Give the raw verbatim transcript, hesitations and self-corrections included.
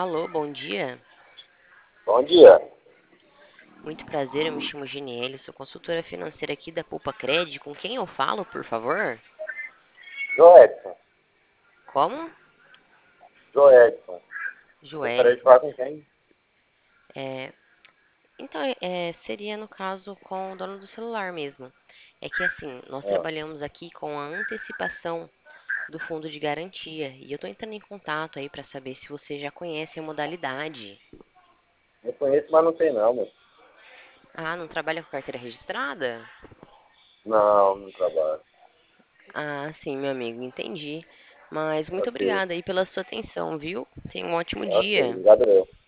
Alô, bom dia. Bom dia. Muito prazer, eu me chamo Geniele, sou consultora financeira aqui da Poupa Cred. Com quem eu falo, por favor? Joedson. Como? Joedson. Gostaria de Joelson. falar com quem? É, então, é, seria no caso com o dono do celular mesmo. É que assim, nós Ah, trabalhamos aqui com a antecipação do fundo de garantia e eu estou entrando em contato aí para saber se você já conhece a modalidade. eu conheço, mas não tem não, mas Ah, não trabalha com carteira registrada? não, não trabalho. Ah, sim, meu amigo, entendi. Mas muito Ok, obrigada aí pela sua atenção, viu? Tenha um ótimo ok, dia. obrigado eu.